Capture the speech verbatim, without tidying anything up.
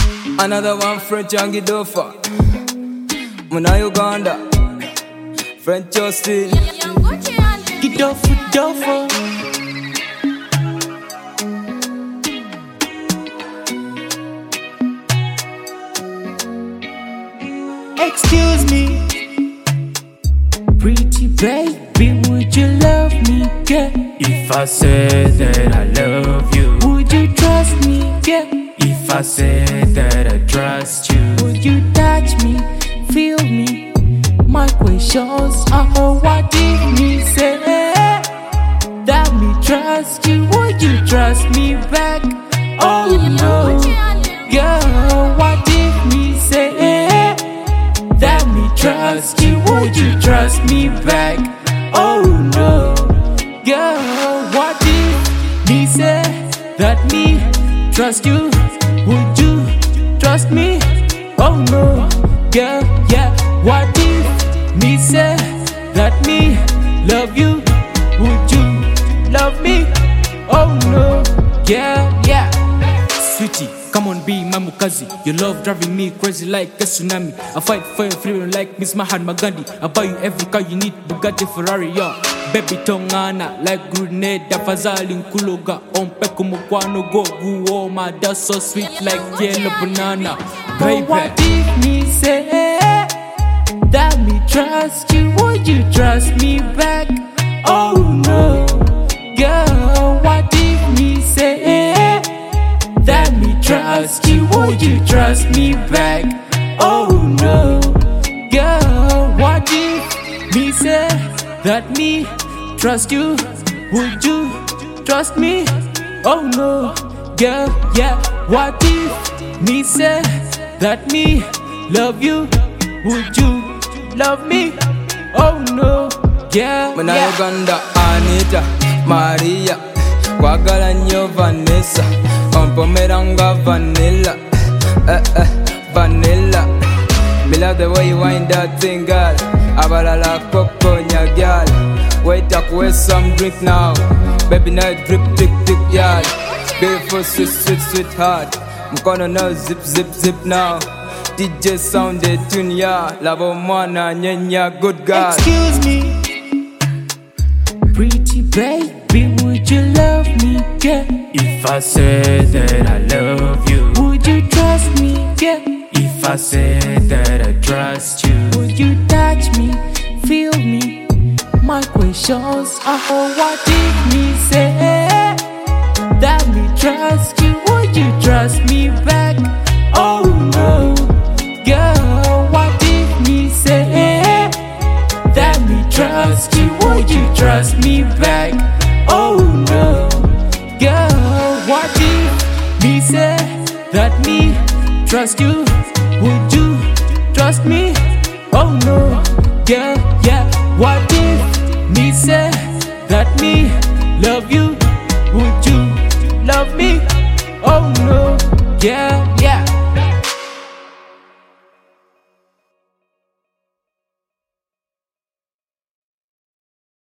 Another one French Angie Dofa. Muna Uganda. French Justin. Gidofu Dofa. Excuse me, pretty baby, would you love me, yeah? If I said that I love you, Would you trust me, yeah? if I said that I trust you, Would you touch me, feel me? My questions are what if me say that me trust you? Would you trust me back? Oh no, girl, what if me say that me trust you? Would you trust me back? Oh no, girl, what if me say that me trust you? Would you trust me? Oh no, girl, yeah. What if me say that me love you? Would you love me? Oh no, girl, yeah. Sweetie, come on, be my mukazi. Your love driving me crazy like a tsunami. I fight for your freedom like Miss Mahatma Gandhi. I buy you every car you need, Bugatti, Ferrari, yeah. Baby tongana like grenade, afazali nkuluga. Ompeku mukwano go guoma, that's so sweet like yellow banana. Baby, but what if me say that me trust you? Would you trust me back? Oh no, girl, what if me say that me trust you? Would you trust me back? Oh no, girl, what if me say that me trust you? Would you trust me? Oh no, girl, yeah. What if me say that me love you? Would you love me? Oh no, yeah, Muna yeah. Uganda, Anita, Maria, Kwagala nnyo Vanessa, ompomeranga vanilla, eh eh, vanilla. Me love the way you wind that thing, girl. Abalala koko nyagyal. Wait up, waste some drink now. Baby now drip, tick, tick, y'all. Beautiful, sweet, sweet, sweetheart. Mkono now zip, zip, zip now. D J sound the tune, yeah. Lavo mwana nyenya, good girl. Excuse me, pretty baby, would you love me, yeah? if I said that I love you, Would you trust me, yeah? if I said that I trust you, Would you touch me, feel me? My questions are what if me say that me trust you? Would you trust me back? Oh no, girl, what if me say that me trust you? Would you trust me back? Oh no, girl, what if me say that me trust you? Would you trust me? Oh no, girl, yeah. What if me say that me love you? Would you love me? Oh no, yeah.